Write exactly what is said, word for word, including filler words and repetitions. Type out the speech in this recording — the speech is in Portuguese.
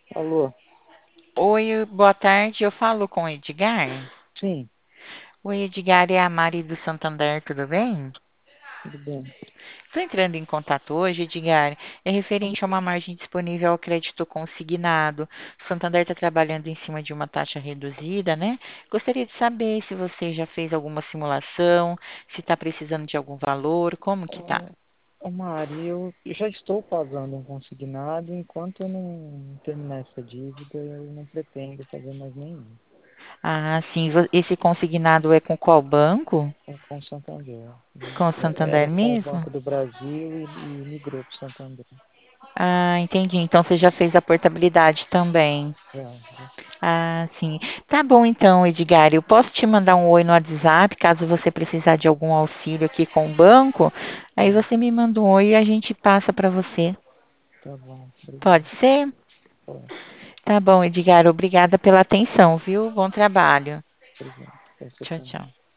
Alô? Oi, boa tarde. Eu falo com o Edgar. Sim, Oi, Edgar, é a Mari do Santander, tudo bem? tudo bem. Estou entrando em contato hoje, Edgar. É referente a uma margem disponível ao crédito consignado. O Santander está trabalhando em cima de uma taxa reduzida, né? Gostaria de saber se você já fez alguma simulação, se está precisando de algum valor, como que tá? Ô, ô Mari, eu já estou pagando um consignado, enquanto eu não terminar essa dívida, eu não pretendo fazer mais nenhum. Ah, sim. vo- Esse consignado é com qual banco? É com o Santander. Com o É, Santander era com o mesmo? Banco do Brasil e, e migrou para o Santander. Ah, entendi. Então você já fez a portabilidade também. Já, já. Ah, sim. Tá bom então, Edgar. Eu posso te mandar um oi no WhatsApp, caso você precisar de algum auxílio aqui com o banco. Aí Sim, você me manda um oi e a gente passa para você. tá bom. Pode Obrigado. ser? Pode, Tá bom, Edgar. Obrigada pela atenção, viu? Bom trabalho. obrigado. Você Tchau, também. tchau.